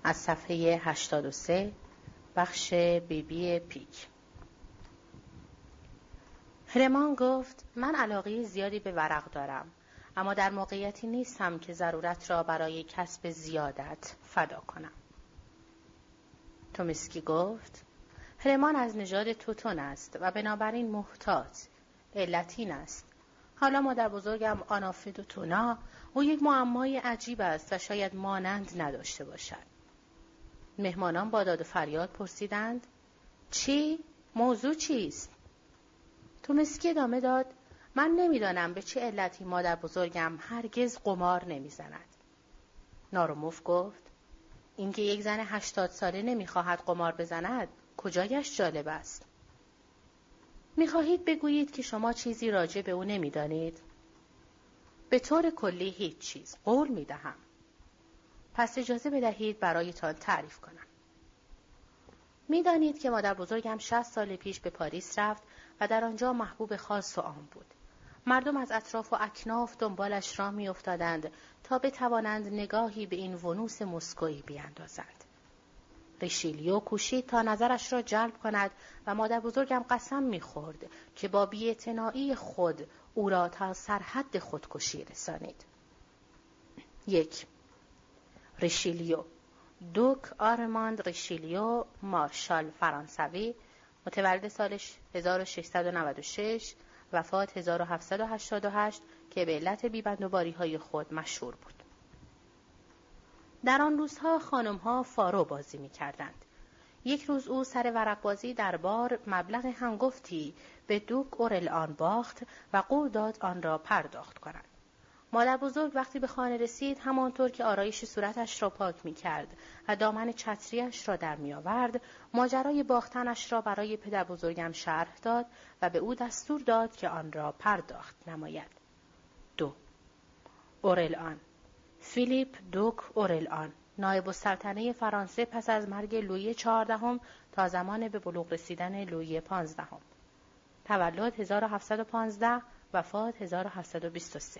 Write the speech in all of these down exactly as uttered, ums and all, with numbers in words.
از صفحه هشتاد و سه، بخش بی بی پیک. هرمان گفت من علاقه زیادی به ورق دارم، اما در موقعیتی نیستم که ضرورت را برای کسب زیادت فدا کنم. تومسکی گفت هرمان از نژاد توتون است و بنابراین محتاط. علت این است: حالا مادر بزرگم آنافیدوتونا، او یک معمای عجیب است و شاید مانند نداشته باشد. مهمانان با داد و فریاد پرسیدند چی؟ موضوع چیست؟ تومسکی ادامه داد من نمیدانم به چه علتی مادر بزرگم هرگز قمار نمیزند. ناروموف گفت اینکه یک زن هشتاد ساله نمیخواهد قمار بزند کجایش جالب است؟ میخواهید بگویید که شما چیزی راجع به او نمیدانید؟ به طور کلی هیچ چیز، قول میدهم. پس اجازه بدهید برایتان تعریف کنم. میدانید که مادر بزرگم شصت سال پیش به پاریس رفت و در آنجا محبوب خاص و عام بود. مردم از اطراف و اکناف دنبالش راه می افتادند تا بتوانند نگاهی به این ونوس مسکویی بیاندازند. ریشیلیو کوشید تا نظرش را جلب کند و مادر بزرگم قسم می خورد که با بی‌اعتنایی خود او را تا سرحد خودکشی رسانید. یک. ریشیلیو، دوک آرماند ریشیلیو، مارشال فرانسوی، متولد سال هزار و ششصد و نود و شش، وفات هزار و هفتصد و هشتاد و هشت، که به علت بی‌بندوباری‌های خود مشهور بود. در آن روزها خانم‌ها فارو بازی می‌کردند. یک روز او سر ورق بازی در بار مبلغ هنگفتی به دوک اورلآن باخت و قول داد آن را پرداخت کند. مادر بزرگ وقتی به خانه رسید همانطور که آرایش صورتش را پاک می کرد و دامن چتریش را در می آورد، ماجرای باختنش را برای پدر بزرگم شرح داد و به او دستور داد که آن را پرداخت نماید. دو. اورلآن، فیلیپ دوک اورلآن، نایب السلطنه فرانسه پس از مرگ لویی چهاردهم تا زمان به بلوغ رسیدن لویی پانزدهم. تولد هزار و هفتصد و پانزده، وفات هزار و هفتصد و بیست و سه.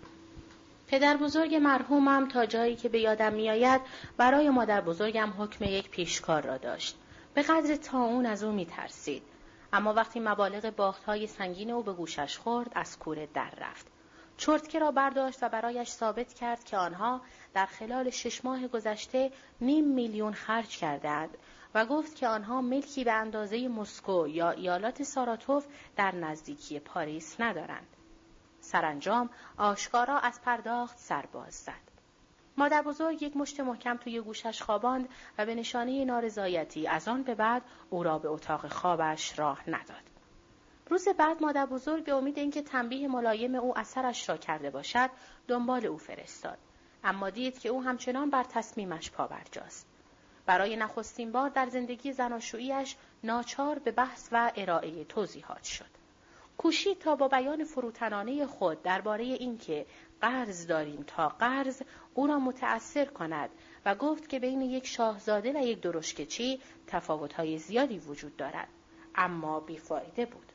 پدر بزرگ مرحومم تا جایی که به یادم می آید برای مادر بزرگم حکم یک پیشکار را داشت. به قدر طاعون از او می ترسید. اما وقتی مبالغ باختهای سنگین او به گوشش خورد از کوره در رفت. چرتکه را برداشت و برایش ثابت کرد که آنها در خلال شش ماه گذشته نیم میلیون خرج کردند و گفت که آنها ملکی به اندازه مسکو یا ایالات ساراتوف در نزدیکی پاریس ندارند. سرانجام آشکارا از پرداخت سرباز زد. مادر بزرگ یک مشت محکم توی گوشش خواباند و به نشانه نارضایتی از آن به بعد او را به اتاق خوابش راه نداد. روز بعد مادر بزرگ به امید اینکه تنبیه ملایم او اثرش را کرده باشد دنبال او فرستاد، اما دید که او همچنان بر تصمیمش پابرجاست. برای نخستین بار در زندگی زناشویی‌اش ناچار به بحث و ارائه توضیحات شد. کوشید تا با بیان فروتنانه خود درباره اینکه قرض داریم تا قرض او را متأثر کند و گفت که بین یک شاهزاده و یک درشکچی تفاوت‌های زیادی وجود دارد، اما بیفایده بود.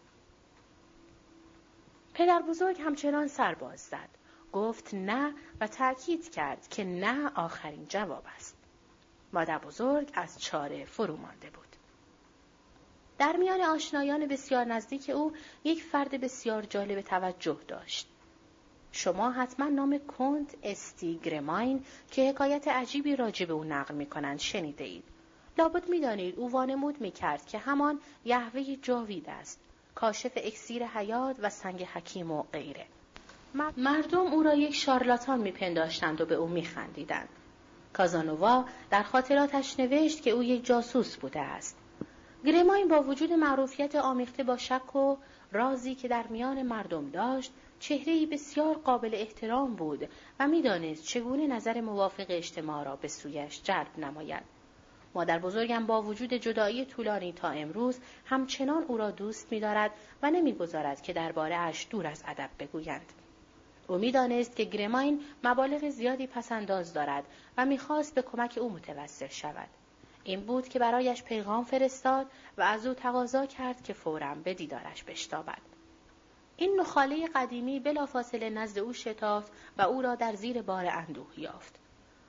پدر بزرگ همچنان سرباز زد، گفت نه و تأکید کرد که نه آخرین جواب است. مادر بزرگ از چاره فرو مانده بود. در میان آشنایان بسیار نزدیک او یک فرد بسیار جالب توجه داشت. شما حتما نام کنت استی گرماین که حکایت عجیبی راجع به او نقل می کنند شنیده اید. لابد می دانید او وانمود می کرد که همان یهوه جاوید است، کاشف اکسیر حیات و سنگ حکیم و غیره. مردم او را یک شارلاتان می پنداشتند و به او می خندیدند. کازانووا در خاطراتش نوشت که او یک جاسوس بوده است. گرماین با وجود معروفیت آمیخته با شک و رازی که در میان مردم داشت، چهره‌ای بسیار قابل احترام بود و می‌دانست چگونه نظر موافق اجتماع را به سویش جلب نماید. مادر بزرگم با وجود جدایی طولانی تا امروز همچنان او را دوست می‌دارد و نمی‌گذارد که درباره اش دور از ادب بگویند. او می‌دانست که گرماین مبالغ زیادی پس‌انداز دارد و می‌خواست به کمک او متوسل شود. این بود که برایش پیغام فرستاد و از او تقاضا کرد که فوراً به دیدارش بشتابد. این نخاله قدیمی بلافاصله نزد او شتافت و او را در زیر بار اندوه یافت.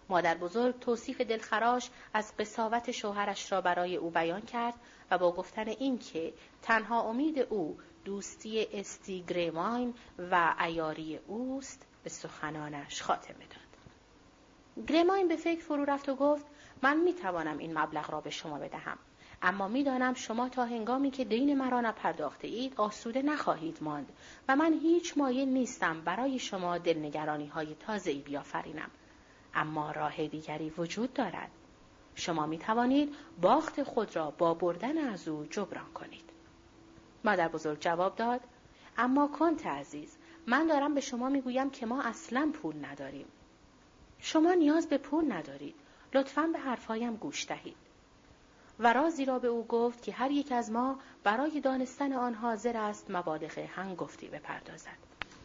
مادر بزرگ توصیف دلخراش از قساوت شوهرش را برای او بیان کرد و با گفتن این که تنها امید او دوستی استی گریماین و عیاری اوست به سخنانش خاتمه داد. گریماین به فکر فرو رفت و گفت من می توانم این مبلغ را به شما بدهم، اما می دانم شما تا هنگامی که دین مرا نپرداخته اید آسوده نخواهید ماند و من هیچ مایل نیستم برای شما دلنگرانی های تازه‌ای بیافرینم. اما راه دیگری وجود دارد. شما می توانید باخت خود را با بردن از او جبران کنید. مادر بزرگ جواب داد اما کنت عزیز، من دارم به شما می گویم که ما اصلاً پول نداریم. شما نیاز به پول ندارید. لطفاً به حرفایم گوش دهید. و رازی را به او گفت که هر یک از ما برای دانستن آن حاضر است مبالغ هنگفتی بپردازد.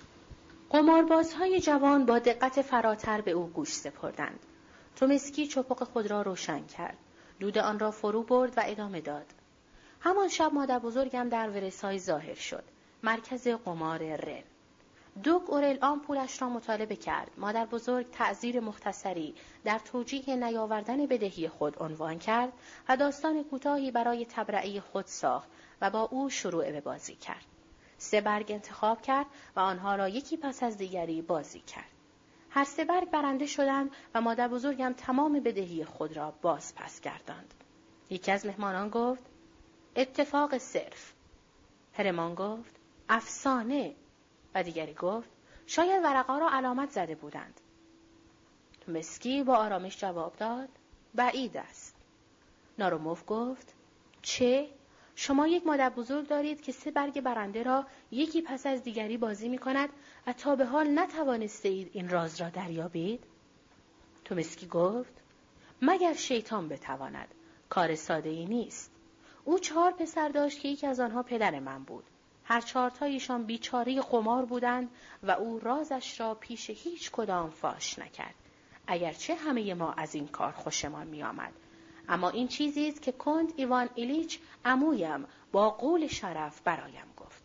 قماربازهای جوان با دقت فراتر به او گوش سپردند. تومسکی چپق خود را روشن کرد. دود آن را فرو برد و ادامه داد. همان شب مادر بزرگم در ورسای ظاهر شد. مرکز قمار رن. دوک اورل آن پولش را مطالبه کرد. مادر بزرگ تعزیر مختصری در توجیه نیاوردن بدهی خود عنوان کرد و داستان کوتاهی برای تبرئه خود ساخت و با او شروع به بازی کرد. سه برگ انتخاب کرد و آنها را یکی پس از دیگری بازی کرد. هر سه برگ برنده شدند و مادر بزرگم تمام بدهی خود را باز پس گرداند. یکی از مهمانان گفت اتفاق صرف. هرمان گفت افسانه و دیگری گفت شاید ورقا را علامت زده بودند. تومسکی با آرامش جواب داد بعید است. ناروموف گفت چه؟ شما یک مادر بزرگ دارید که سه برگ برنده را یکی پس از دیگری بازی می کند و تا به حال نتوانسته اید این راز را دریابید؟ تومسکی گفت مگر شیطان بتواند، کار ساده ای نیست. او چهار پسر داشت که یکی از آنها پدر من بود. هر چهارتایشان بیچاره قمار بودند و او رازش را پیش هیچ کدام فاش نکرد. اگرچه همه ما از این کار خوشمان می آمد. اما این چیزی است که کنت ایوان ایلیچ عمویم با قول شرف برایم گفت.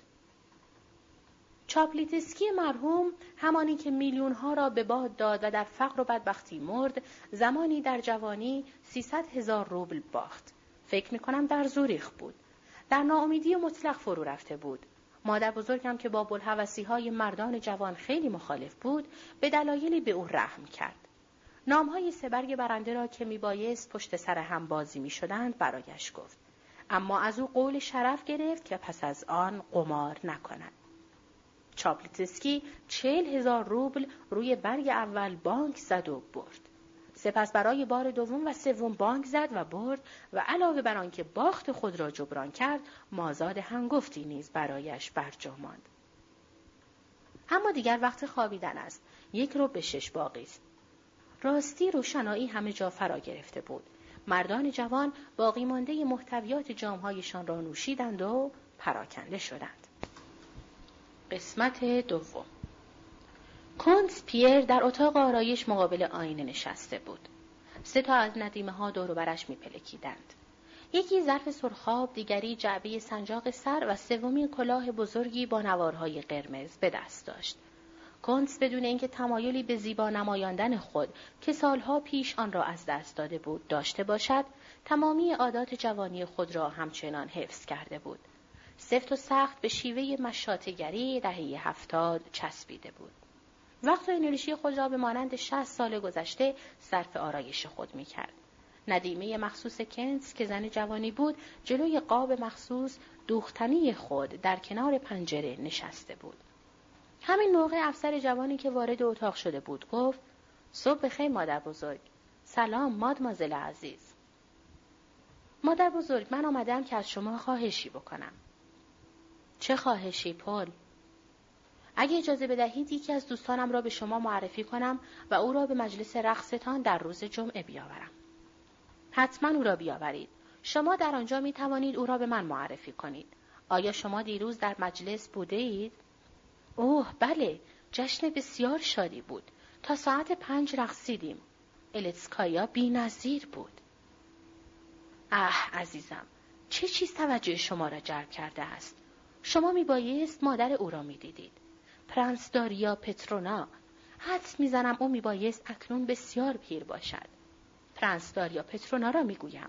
چاپلیتسکی مرحوم همانی که میلیونها را به باد داد و در فقر و بدبختی مرد، زمانی در جوانی سیصد هزار روبل باخت. فکر می کنم در زوریخ بود. در ناامیدی مطلق فرو رفته بود. مادر بزرگم که با بوالهوسی‌های مردان جوان خیلی مخالف بود، به دلایلی به او رحم کرد. نام‌های سه برگ برنده را که میبایست پشت سر هم بازی میشدند برایش گفت. اما از او قول شرف گرفت که پس از آن قمار نکند. چاپلیتسکی چهل هزار روبل روی برگ اول بانک زد و برد. سپس برای بار دوم و سوم بانک زد و برد و علاوه بر آنکه باخت خود را جبران کرد، مازاد هنگفتی نیز برایش برجا ماند. اما دیگر وقت خوابیدن است. یک رو به شش باقی است. راستی روشنایی همه جا فرا گرفته بود. مردان جوان باقی مانده محتویات جامهایشان را نوشیدند و پراکنده شدند. قسمت دوم. کنت پیر در اتاق آرایش مقابل آینه نشسته بود. سه تا از ندیمه ها دور برش می پلکیدند. یکی ظرف سرخاب، دیگری جعبه سنجاق سر و سومی کلاه بزرگی با نوارهای قرمز به دست داشت. کنت بدون اینکه تمایلی به زیبا نمایاندن خود که سالها پیش آن را از دست داده بود داشته باشد، تمامی عادات جوانی خود را همچنان حفظ کرده بود. سفت و سخت به شیوه مشاطه‌گری دهه هفتاد چسبیده بود. وقت و انرژی خود را به مانند شصت سال گذشته صرف آرایش خود می کرد. ندیمه مخصوص کنت که زن جوانی بود، جلوی قاب مخصوص دوختنی خود در کنار پنجره نشسته بود. همین موقع افسر جوانی که وارد اتاق شده بود گفت: صبح بخیر مادر بزرگ. سلام مادمازل عزیز. مادر بزرگ، من آمدم که از شما خواهشی بکنم. چه خواهشی پل؟ اگه اجازه بدهید یکی از دوستانم را به شما معرفی کنم و او را به مجلس رقصتان در روز جمعه بیاورم. حتما او را بیاورید. شما در آنجا می توانید او را به من معرفی کنید. آیا شما دیروز در مجلس بوده اید؟ اوه بله، جشن بسیار شادی بود. تا ساعت پنج رقصیدیم. التسکایا بی نظیر بود. اه عزیزم، چه چیز توجه شما را جلب کرده است؟ شما می بایست مادر او را می دیدید. پرنس داریا پترونا. حدس میزنم او میبایست اکنون بسیار پیر باشد. پرنس داریا پترونا را میگویم.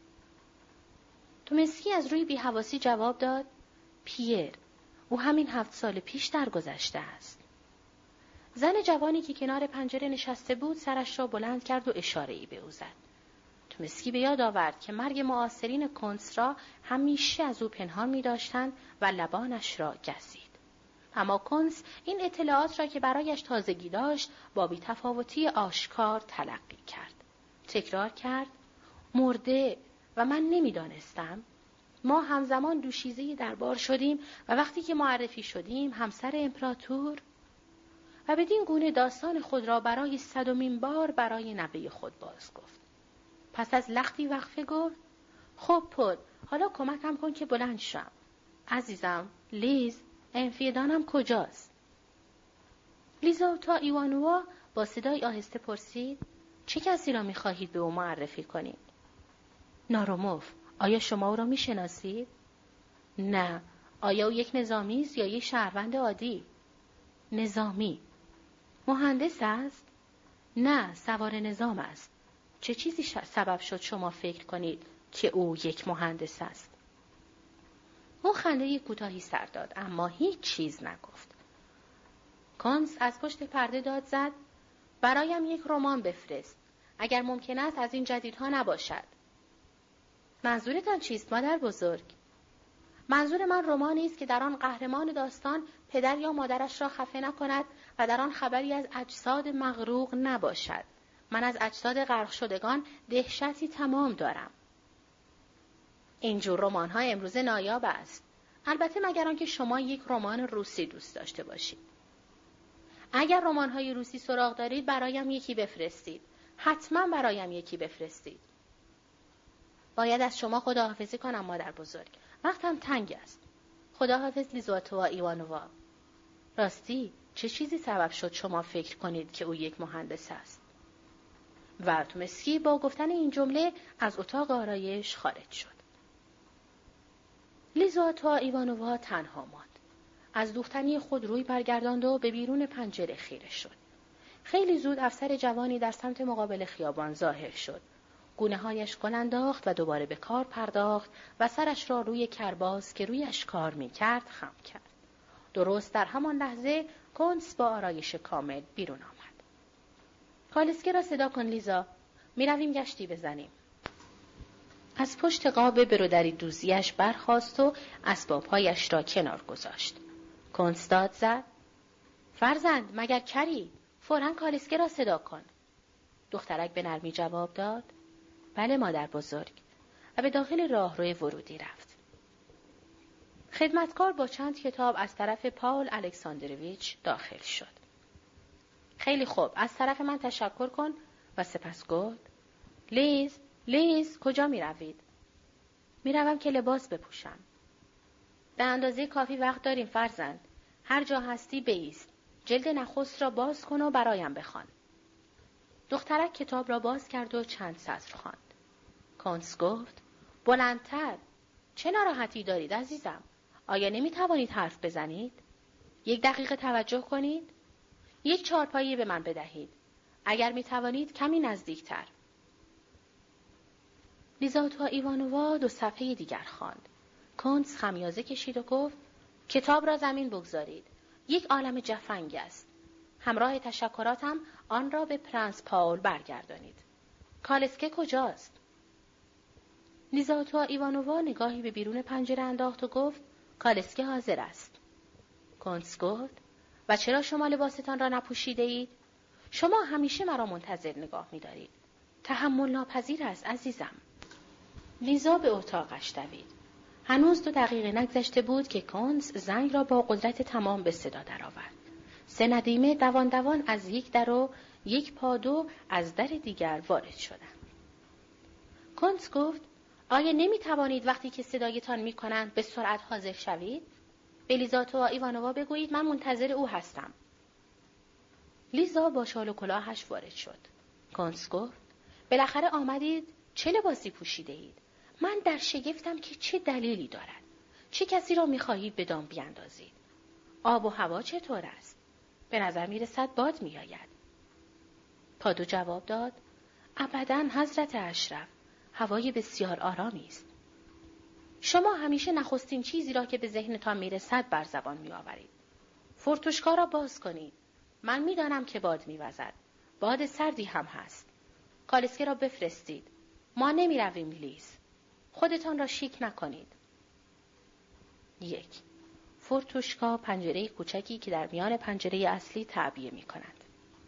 تومسکی از روی بی‌حواسی جواب داد: پیر، او همین هفت سال پیش درگذشته است. زن جوانی که کنار پنجره نشسته بود سرش را بلند کرد و اشاره‌ای به او زد. تومسکی به یاد آورد که مرگ معاصرین کنس را همیشه از او پنهان می‌داشتند و لبانش را گزید. اما کنس این اطلاعات را که برایش تازگی داشت با بی‌تفاوتی آشکار تلقی کرد. تکرار کرد: مرده و من نمی‌دانستم. ما همزمان دوشیزه دربار شدیم و وقتی که معرفی شدیم همسر امپراتور. و بدین گونه داستان خود را برای صدمین بار برای نوه خود باز گفت. پس از لختی وقفه گفت: خب پل، حالا کمکم کن که بلند شم. عزیزم، لیز، انفیدانم کجاست؟ لیزاوتا ایوانووا با صدای آهسته پرسید: چه کسی را می‌خواهید به او معرفی کنید؟ ناروموف، آیا شما او را می‌شناسید؟ نه. آیا او یک نظامی است یا یک شهروند عادی؟ نظامی. مهندس است؟ نه، سوار نظام است. چه چیزی سبب شد شما فکر کنید که او یک مهندس است؟ او خنده کوتاهی سر داد اما هیچ چیز نگفت. کنس از پشت پرده داد زد: برایم یک رمان بفرست. اگر ممکن است از این جدیدها نباشد. منظورتان چیست مادر بزرگ؟ منظور من رمانی است که در آن قهرمان داستان پدر یا مادرش را خفه نکند و در آن خبری از اجساد مغروق نباشد. من از اجساد غرق شدگان دهشتی تمام دارم. اینجور رمان‌ها امروز نایاب است. البته مگر آنکه شما یک رمان روسی دوست داشته باشید. اگر رمان‌های روسی سراغ دارید برایم یکی بفرستید. حتما برایم یکی بفرستید. باید از شما خداحافظی کنم مادر بزرگ. وقتم تنگ است. خداحافظ لیزاوتا ایوانووا. راستی چه چیزی سبب شد شما فکر کنید که او یک مهندس است؟ و تومسکی با گفتن این جمله از اتاق آرایش خارج شد. لیزاوتا ایوانووا تنها ماند. از دوختنی خود روی برگرداند و به بیرون پنجره خیره شد. خیلی زود افسر جوانی در سمت مقابل خیابان ظاهر شد. گونه‌هایش گل انداخت و دوباره به کار پرداخت و سرش را روی کرباس که رویش کار می‌کرد خم کرد. درست در همان لحظه کنس با آرایش کامل بیرون آمد. کالسکه را صدا کن لیزا، می‌رویم گشتی بزنیم. از پشت قاب برودری دوزیش برخاست و اسباب‌هایش را کنار گذاشت. کنس داد زد: فرزند مگر کری؟ فوراً کالسکه را صدا کن. دخترک به نرمی جواب داد: بله مادر بزرگ، و به داخل راهروی ورودی رفت. خدمتکار با چند کتاب از طرف پاول الکساندرویچ داخل شد. خیلی خوب، از طرف من تشکر کن. و سپس گفت: لیز، لیز، کجا می روید؟ می روم که لباس بپوشم. به اندازه کافی وقت داریم فرزند. هر جا هستی بایست. جلد نخست را باز کن و برایم بخوان. دخترک کتاب را باز کرد و چند سطر خواند. کنس گفت: بلندتر. چه ناراحتی دارید عزیزم؟ آیا نمی توانید حرف بزنید؟ یک دقیقه توجه کنید. یک چارپایی به من بدهید. اگر می توانید کمی نزدیکتر. لیزاوتا ایوانووا دو صفحه دیگر خواند. کنس خمیازه کشید و گفت: کتاب را زمین بگذارید. یک عالم جفنگ است. همراه تشکراتم آن را به پرنس پاول برگردانید. کالسکه کجاست؟ لیزاوتا ایوانووا نگاهی به بیرون پنجره انداخت و گفت: کالسکه حاضر است. کنس گفت: و چرا شما لباستان را نپوشیده اید؟ شما همیشه مرا منتظر نگاه می دارید. تحمل ناپذیر است عزیزم. لیزا به اتاقش دوید. هنوز دو دقیقه نگذشته بود که کنس زنگ را با قدرت تمام به صدا درآورد. سه ندیمه دوان دوان از یک در و یک پادو از در دیگر وارد شدند. کنس گفت: آیا نمی توانید وقتی که صدایتان می کنند به سرعت حاضر شوید؟ به لیزاوتا ایوانووا بگویید من منتظر او هستم. لیزا با شال و کلاهش وارد شد. کنس گفت: بالاخره آمدید. چه لباسی پوشیده اید؟ من در شگفتم که چه دلیلی دارد. چه کسی را می خواهید به دام بیاندازید؟ آب و هوا چطور است؟ به نظر می رسد باد می آید. پادو جواب داد: ابداً حضرت اشرف، هوای بسیار آرامی است. شما همیشه نخستین چیزی را که به ذهنتان می رسد بر زبان می آورید. فرتوشکا را باز کنید. من می دانم که باد می وزد. باد سردی هم هست. کالسکه را بفرستید. ما نمی رویم لیز. خودتان را شیک نکنید. یک. فرتوشکا پنجره کوچکی که در میان پنجره اصلی تعبیه می کند.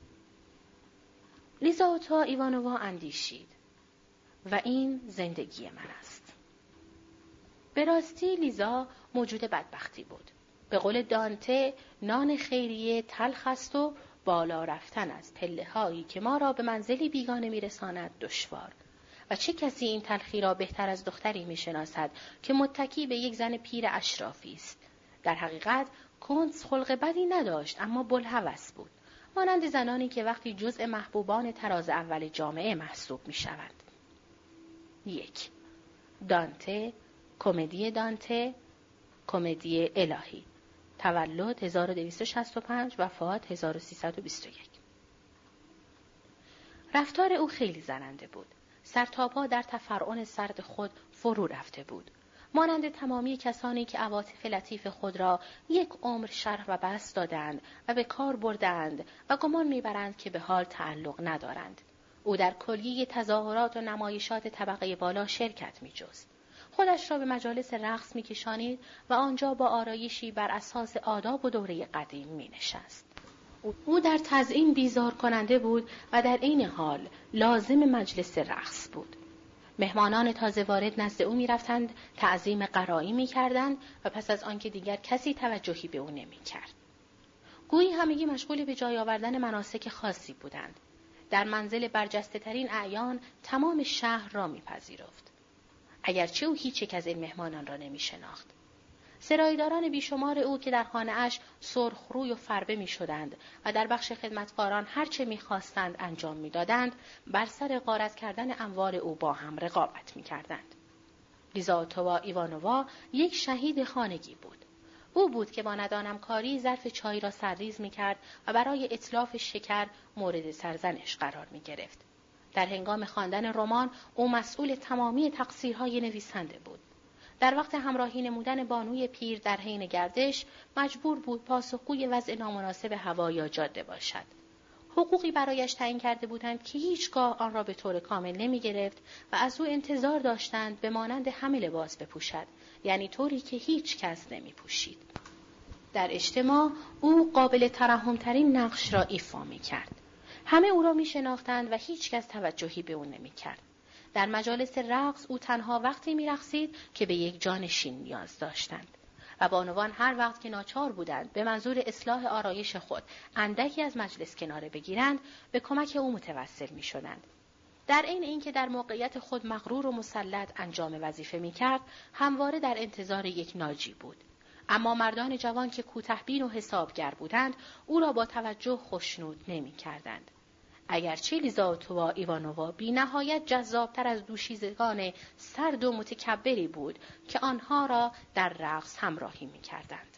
لیزاوتا ایوانووا اندیشید: و این زندگی من است. به راستی لیزا موجود بدبختی بود. به قول دانته، نان خیریه تلخ است و بالا رفتن از پله هایی که ما را به منزلی بیگانه می رساند دشوار. و چه کسی این تلخی را بهتر از دختری می شناسد که متکی به یک زن پیر اشرافی است. در حقیقت کنس خلق بدی نداشت، اما بلهوس بود، مانند زنانی که وقتی جزء محبوبان تراز اول جامعه محسوب می شوند. یک. دانته، کمدی دانته، کمدی الهی. تولد هزار و دویست و شصت و پنج، وفات هزار و سیصد و بیست و یک. رفتار او خیلی زننده بود. سرتاپا در تفرعن سرد خود فرو رفته بود. مانند تمامی کسانی که عواطف لطیف خود را یک عمر شرح و بسط دادند و به کار بردند و گمان میبرند که به حال تعلق ندارند. او در کلیه تظاهرات و نمایشات طبقه بالا شرکت می‌جست. خودش را به مجالس رقص می‌کشانید و آنجا با آرایشی بر اساس آداب و دوره قدیم می‌نشست. او در تزیین بیزار کننده بود و در این حال لازم مجلس رقص بود. مهمانان تازه وارد نزد او می‌رفتند، تعظیم قرایی می‌کردند و پس از آنکه دیگر کسی توجهی به او نمی‌کرد. گویی همگی مشغول به جای آوردن مناسک خاصی بودند. در منزل برجسته‌ترین اعیان تمام شهر را می‌پذیرفت، اگرچه او هیچ یک از این مهمانان را نمی‌شناخت. سرایداران بیشمار او که در خانه‌اش سرخروی و فربه می‌شدند و در بخش خدمتکاران هر چه می‌خواستند انجام می‌دادند، بر سر غارت کردن اموال او با هم رقابت می‌کردند. لیزاوتا ایوانووا یک شهید خانگی بود. او بود که با ندانم کاری ظرف چای را سرریز می‌کرد و برای اتلاف شکر مورد سرزنش قرار می‌گرفت. در هنگام خواندن رمان او مسئول تمامی تقصیرهای نویسنده بود. در وقت همراهی نمودن بانوی پیر در حین گردش مجبور بود پاسخگوی وضع نامناسب هوا یا جاده باشد. حقوقی برایش تعیین کرده بودند که هیچگاه آن را به طور کامل نمی گرفت و از او انتظار داشتند به مانند همه لباس بپوشد، یعنی طوری که هیچ کس نمی پوشید. در اجتماع او قابل ترحم‌ترین نقش را ایفا می کرد. همه او را می شناختند و هیچ کس توجهی به او نمی کرد. در مجالس رقص او تنها وقتی می رقصید که به یک جانشین نیاز داشتند و بانوان هر وقت که ناچار بودند به منظور اصلاح آرایش خود اندکی از مجلس کناره بگیرند به کمک او متوسل می شدند. در عین اینکه در موقعیت خود مغرور و مسلط انجام وظیفه می کرد، همواره در انتظار یک ناجی بود. اما مردان جوان که کوته‌بین و حسابگر بودند او را با توجه خوشنود نمی کردند. اگرچه لیزاوتا ایوانووا بی نهایت جذابتر از دوشیزگان سرد و متکبری بود که آنها را در رقص همراهی می کردند.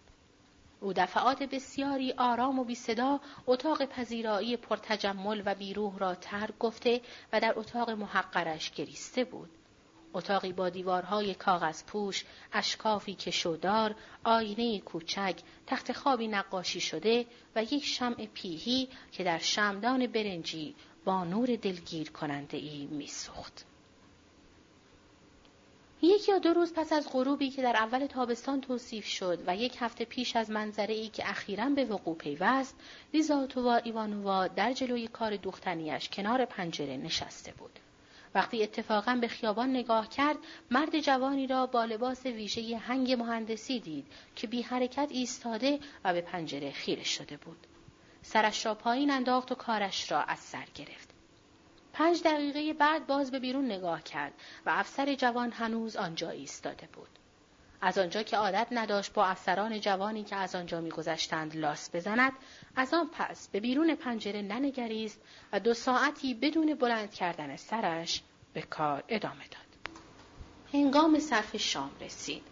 او دفعات بسیاری آرام و بی صدا اتاق پذیرایی پرتجمل و بیروح را ترک گفته و در اتاق محقرش گریسته بود. اتاقی با دیوارهای کاغذ پوش، اشکافی کشودار، آینه کوچک، تخت خوابی نقاشی شده و یک شمع پیهی که در شمعدان برنجی با نور دلگیر کننده ای می سوخت. یک یا دو روز پس از غروبی که در اول تابستان توصیف شد و یک هفته پیش از منظره‌ای که اخیراً به وقوع پیوست، لیزاوتا ایوانووا در جلوی کار دوختنیش کنار پنجره نشسته بود. وقتی اتفاقاً به خیابان نگاه کرد، مرد جوانی را با لباس ویژه هنگ مهندسی دید که بی حرکت ایستاده و به پنجره خیره شده بود. سرش را پایین انداخت و کارش را از سر گرفت. پنج دقیقه بعد باز به بیرون نگاه کرد و افسر جوان هنوز آنجا ایستاده بود. از آنجا که عادت نداشت با افسران جوانی که از آنجا می‌گذشتند لاس بزند، از آن پس به بیرون پنجره ننگریست و دو ساعتی بدون بلند کردن سرش به کار ادامه داد. هنگام صرف شام رسید.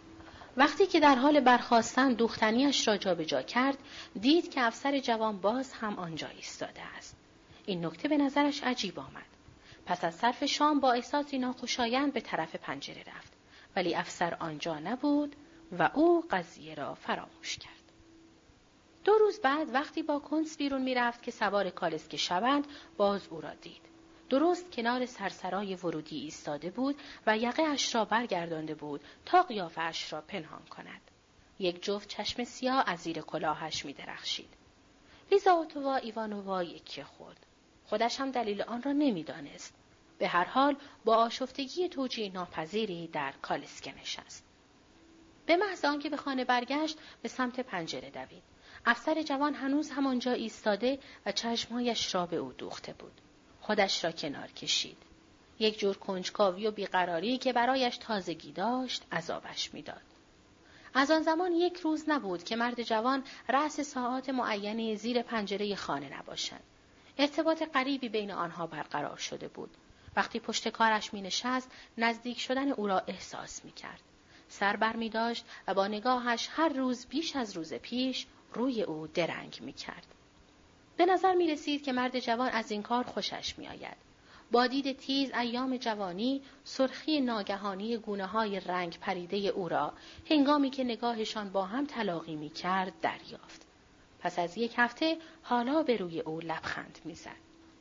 وقتی که در حال برخاستن دوختنیش را جابجا کرد، دید که افسر جوان باز هم آنجا ایستاده است. این نکته به نظرش عجیب آمد. پس از صرف شام با احساسی ناخوشایند به طرف پنجره رفت، ولی افسر آنجا نبود و او قضیه را فراموش کرد. دو روز بعد وقتی با کنس بیرون می رفت که سوار کالسکه شوند، باز او را دید. درست کنار سرسرای ورودی ایستاده بود و یقه اش را برگردانده بود تا قیافه اش را پنهان کند. یک جفت چشم سیاه از زیر کلاهش می درخشید. لیزاوتووا ایوانووا یکی خورد. خودش هم دلیل آن را نمی دانست. به هر حال با آشفتگی توجیه ناپذیری در کالسکه نشست. به محض آنکه به خانه برگشت به سمت پنجره دوید. افسر جوان هنوز همانجا ایستاده و چشمهایش را به او دوخته بود. خودش را کنار کشید. یک جور کنجکاوی و بیقراری که برایش تازگی داشت عذابش میداد. از آن زمان یک روز نبود که مرد جوان رأس ساعات معینی زیر پنجره خانه نباشد. ارتباط غریبی بین آنها برقرار شده بود. وقتی پشت کارش می نشست، نزدیک شدن او را احساس می کرد. سر بر می داشت و با نگاهش هر روز بیش از روز پیش روی او درنگ می کرد. به نظر می رسید که مرد جوان از این کار خوشش می آید. با دید تیز ایام جوانی سرخی ناگهانی گونه های رنگ پریده او را هنگامی که نگاهشان با هم تلاقی می کرد دریافت. پس از یک هفته حالا به روی او لبخند می زد.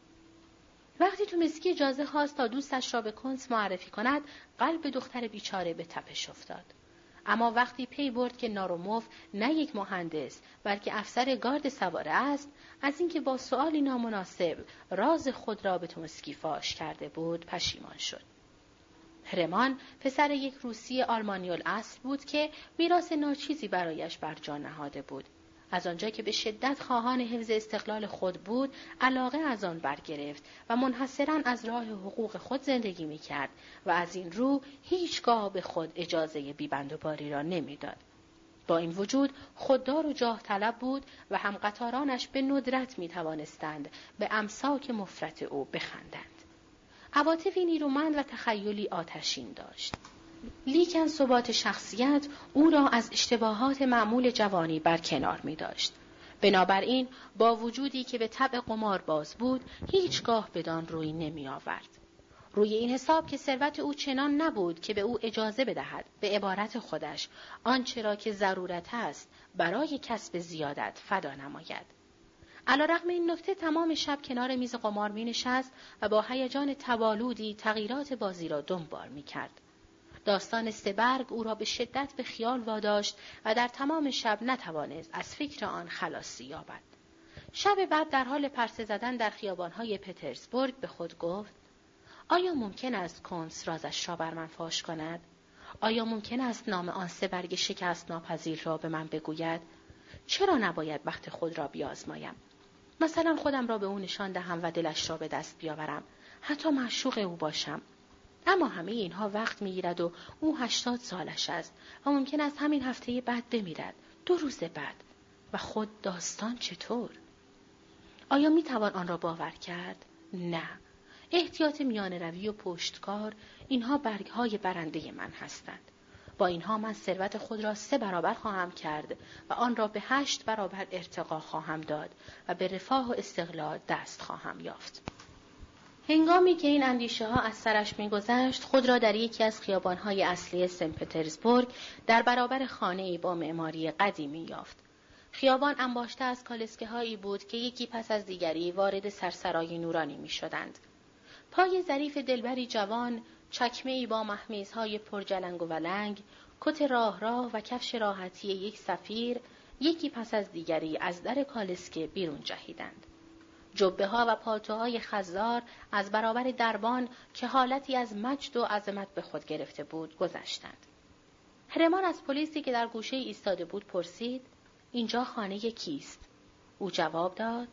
وقتی تومسکی اجازه خواست تا دوستش را به کنس معرفی کند، قلب دختر بیچاره به تپش افتاد. اما وقتی پی برد که ناروموف نه یک مهندس بلکه افسر گارد سواره است، از اینکه با سؤالی نامناسب راز خود را به تومسکی فاش کرده بود پشیمان شد. هرمان پسر یک روسی آلمانیول اصل بود که میراث ناچیزی برایش بر جا نهاده بود. از آنجا که به شدت خواهان حفظ استقلال خود بود، علاقه از آن برگرفت و منحصراً از راه حقوق خود زندگی می‌کرد و از این رو هیچگاه به خود اجازه بی‌بند و باری را نمی‌داد. با این وجود خوددار و جاه طلب بود و هم قطارانش به ندرت می‌توانستند به امساک مفرط او بخندند. عواطفی نیرومند و تخیلی آتشین داشت. لیکن ثبات شخصیت او را از اشتباهات معمول جوانی برکنار می داشت. بنابراین با وجودی که به طبع قمارباز بود، هیچگاه بدان روی نمی آورد. روی این حساب که ثروت او چنان نبود که به او اجازه بدهد به عبارت خودش آنچه را که ضرورت است برای کسب زیادت فدا نماید. علیرغم این نکته تمام شب کنار میز قمار می نشست و با هیجان توالودی تغییرات بازی را دنبال می کرد. داستان استبرگ او را به شدت به خیال واداشت و در تمام شب نتوانست از فکر آن خلاصی یابد. شب بعد در حال پرسه زدن در خیابان‌های پترزبورگ به خود گفت: آیا ممکن است کنس رازش را بر من فاش کند؟ آیا ممکن است نام آن سه برگ شکست ناپذیر را به من بگوید؟ چرا نباید بخت خود را بیازمایم؟ مثلا خودم را به او نشان دهم و دلش را به دست بیاورم، حتی معشوق او باشم. اما همه اینها وقت میگیرد و او هشتاد سالش است و ممکن است همین هفته بعد بمیرد، دو روز بعد. و خود داستان چطور؟ آیا میتوان آن را باور کرد؟ نه. احتیاط میان روی و پشتکار، اینها برگهای برنده من هستند. با اینها من ثروت خود را سه برابر خواهم کرد و آن را به هشت برابر ارتقا خواهم داد و به رفاه و استقلال دست خواهم یافت. هنگامی که این اندیشه ها از سرش می‌گذشت، خود را در یکی از خیابان‌های اصلی سن پترزبورگ در برابر خانه‌ای با معماری قدیمی یافت. خیابان انباشته از کالسکه‌هایی بود که یکی پس از دیگری وارد سرسرای نورانی می‌شدند. پای ظریف دلبری جوان، چکمه‌ای با مهمیزهای پرجلنگ و ولنگ، کت راه راه و کفش راحتی یک سفیر، یکی پس از دیگری از در کالسکه بیرون جهیدند. جبه ها و پالتوهای خضار از برابر دربان که حالتی از مجد و عظمت به خود گرفته بود گذشتند. هرمان از پلیسی که در گوشه ایستاده بود پرسید: اینجا خانه کیست؟ او جواب داد: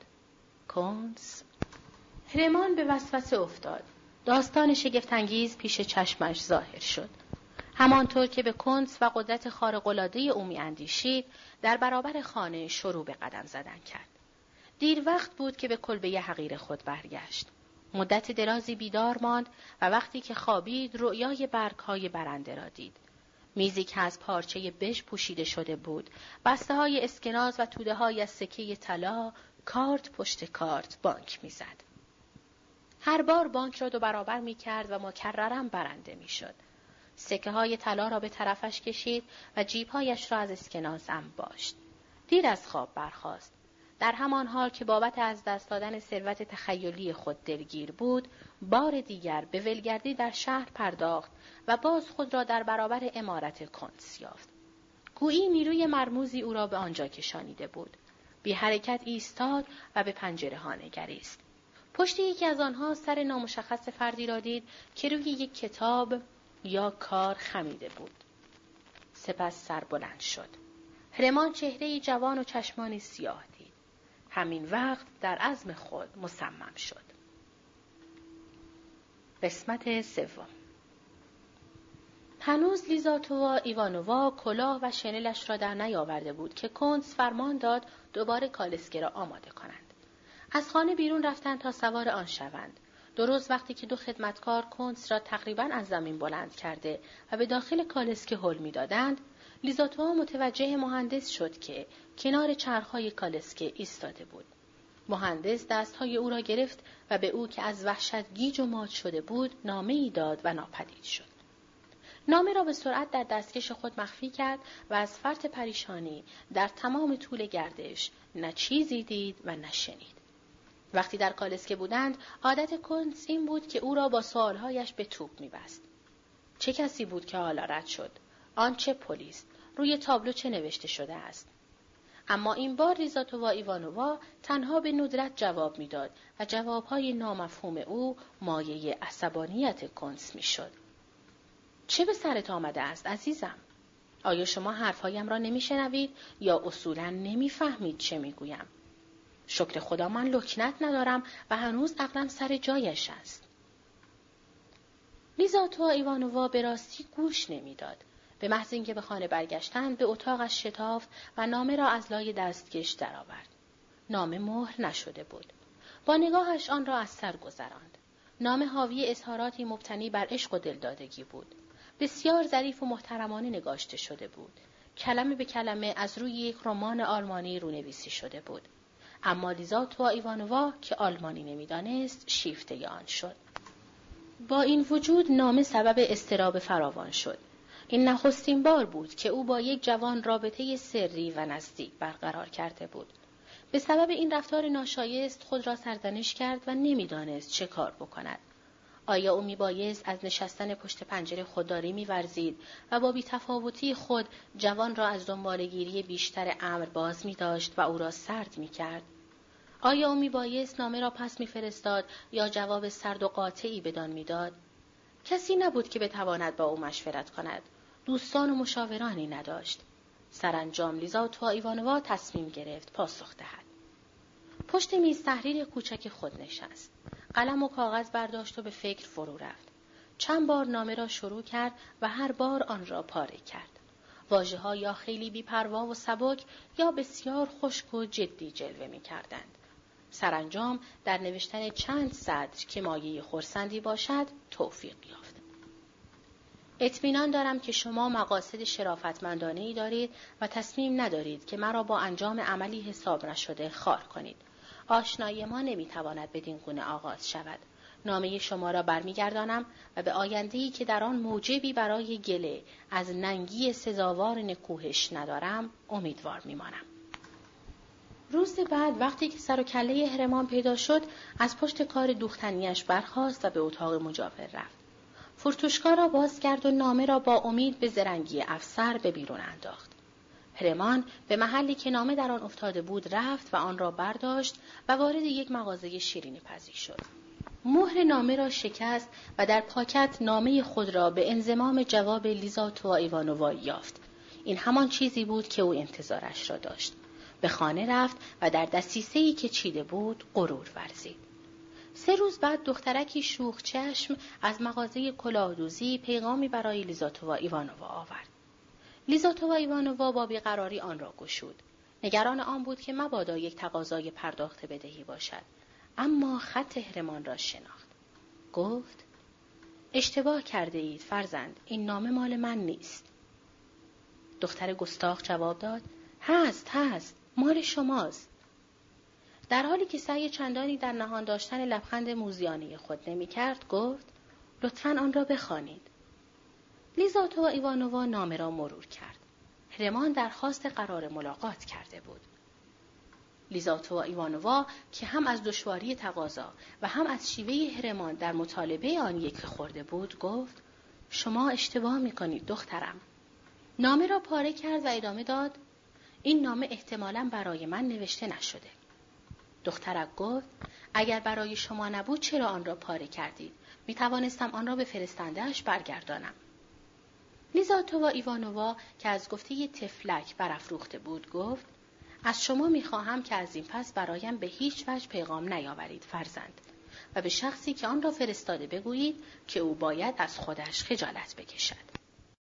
کنس. هرمان به وسوسه افتاد. داستان شگفت‌انگیز پیش چشمش ظاهر شد. همانطور که به کنس و قدرت خارق‌العاده او می‌اندیشید، در برابر خانه شروع به قدم زدن کرد. دیر وقت بود که به کلبه حقیر خود برگشت. مدت درازی بیدار ماند و وقتی که خوابید رؤیای برگ‌های برنده را دید. میزی که از پارچه بژ پوشیده شده بود، بسته های اسکناس و توده های از سکه طلا، کارت پشت کارت بانک میزد. هر بار بانک را دو برابر می کرد و مکرراً برنده می شد. سکه های طلا را به طرفش کشید و جیبهایش را از اسکناس انباشت. دیر از خواب برخاست. در همان حال که بابت از دست دادن ثروت تخیلی خود دلگیر بود، بار دیگر به ولگردی در شهر پرداخت و باز خود را در برابر عمارت کنس یافت. گویی نیروی مرموزی او را به آنجا کشانیده بود. بی حرکت ایستاد و به پنجره ها نگریست. پشت یکی از آنها سر نامشخص فردی را دید که روی یک کتاب یا کار خمیده بود. سپس سر بلند شد. هرمان چهره‌ای جوان و چشمانی سیاه دید. همین وقت در عزم خود مصمم شد. قسمت سوم. هنوز لیزاتووا ایوانووا کلاه و شنلش را در نیاورده بود که کنس فرمان داد دوباره کالسکه را آماده کنند. از خانه بیرون رفتند تا سوار آن شوند. درست وقتی که دو خدمتکار کنس را تقریباً از زمین بلند کرده و به داخل کالسکه هل می‌دادند، لیزاتووا متوجه مهندس شد که کنار چرخ‌های کالسکه ایستاده بود. مهندس دستهای او را گرفت و به او که از وحشت گیج و مات شده بود نامه‌ای داد و ناپدید شد. نامه را به سرعت در دستکش خود مخفی کرد و از فرط پریشانی در تمام طول گردش نه چیزی دید و نه شنید. وقتی در کالسکه بودند، عادت کنس این بود که او را با سوالهایش به توپ می‌بست. چه کسی بود که حالا رد شد؟ آن چه پلیس؟ روی تابلو چه نوشته شده است؟ اما این بار لیزاتووا ایوانووا تنها به ندرت جواب می‌داد و جوابهای نامفهوم او مایه عصبانیت کنس می‌شد. چه به سرت آمده است عزیزم؟ آیا شما حرفهایم را نمی‌شنوید یا اصولاً نمی‌فهمید چه می‌گویم؟ شکر خدا من لکنت ندارم و هنوز عقلم سر جایش است. لیزاتووا ایوانووا به راستی گوش نمی‌داد. به محض اینکه به خانه برگشتند به اتاقش شتافت و نامه را از لای دستکش درآورد. نامه مهر نشده بود. با نگاهش آن را از سر گذراند. نامه حاوی اظهاراتی مبتنی بر عشق و دلدادگی بود. بسیار ظریف و محترمانه نگاشته شده بود. کلمه به کلمه از روی یک رمان آلمانی رونویسی شده بود. اما لیزاتووا ایوانووا که آلمانی نمی‌دانست شیفته آن شد. با این وجود نامه سبب اضطراب فراوان شد. این نخستین بار بود که او با یک جوان رابطه سری و نزدیک برقرار کرده بود. به سبب این رفتار ناشایست خود را سرزنش کرد و نمی‌دانست چه کار بکند. آیا او میبایست از نشستن پشت پنجره خودداری می‌ورزید و با بی‌تفاوتی خود جوان را از دنباله‌گیری بیشتر امر باز می‌داشت و او را سرد می‌کرد؟ آیا او میبایست نامه را پس می‌فرستاد یا جواب سرد و قاطعی بدان می‌داد؟ کسی نبود که بتواند با او مشورت کند. دوستان و مشاورانی نداشت. سرانجام لیزاتووا ایوانووا تصمیم گرفت پاسخ دهد. پشت میز تحریر کوچک خود نشست. قلم و کاغذ برداشت و به فکر فرو رفت. چند بار نامه را شروع کرد و هر بار آن را پاره کرد. واژه‌ها یا خیلی بی‌پروا و سبک یا بسیار خشک و جدی جلوه می‌کردند. سرانجام در نوشتن چند سطر که مایه خرسندی باشد توفیق یافت. اطمینان دارم که شما مقاصد شرافتمندانه‌ای دارید و تصمیم ندارید که مرا با انجام عملی حساب نشده خار کنید. آشنایی ما نمیتواند بدین گونه آغاز شود. نامه شما را برمیگردانم و به آینده‌ای که در آن موجبی برای گله از ننگی سزاوار نکوهش ندارم امیدوار میمانم. روز بعد وقتی که سر و کله هرمان پیدا شد از پشت کار دوختنیش برخاست و به اتاق مجاور رفت. فرتوشکا را باز کرد و نامه را با امید به زرنگی افسر به بیرون انداخت. هرمان به محلی که نامه در آن افتاده بود رفت و آن را برداشت و وارد یک مغازه شیرینی پزی شد. مهر نامه را شکست و در پاکت نامه خود را به انضمام جواب لیزاتووا ایوانووا یافت. این همان چیزی بود که او انتظارش را داشت. به خانه رفت و در دسیسه‌ای که چیده بود غرور ورزید. سه روز بعد دخترکی شوخ چشم از مغازه کلاهدوزی پیغامی برای لیزاتووا ایوانووا آورد. لیزاتووا ایوانووا با بیقراری آن را گشود. نگران آن بود که مبادا یک تقاضای پرداخت بدهی باشد. اما خط هرمان را شناخت. گفت: اشتباه کرده اید فرزند، این نامه مال من نیست. دختر گستاخ جواب داد: هست هست، مال شماست. در حالی که سعی چندانی در نهان داشتن لبخند موذیانه خود نمی کرد، گفت: لطفاً آن را بخوانید. لیزاوتا ایوانووا نامه را مرور کرد. هرمان درخواست قرار ملاقات کرده بود. لیزاوتا ایوانووا که هم از دشواری تقاضا و هم از شیوه هرمان در مطالبه آن یک خورده بود، گفت: شما اشتباه می‌کنید دخترم. نامه را پاره کرد و ادامه داد: این نامه احتمالاً برای من نوشته نشده. دخترک گفت: اگر برای شما نبود چرا آن را پاره کردید؟ می توانستم آن را به فرستنده‌اش برگردانم. لیزاوتا ایوانووا که از گفته تفلک برافروخته بود، گفت: از شما می خواهم که از این پس برایم به هیچ وجه پیغام نیاورید فرزند، و به شخصی که آن را فرستاده بگویید که او باید از خودش خجالت بکشد.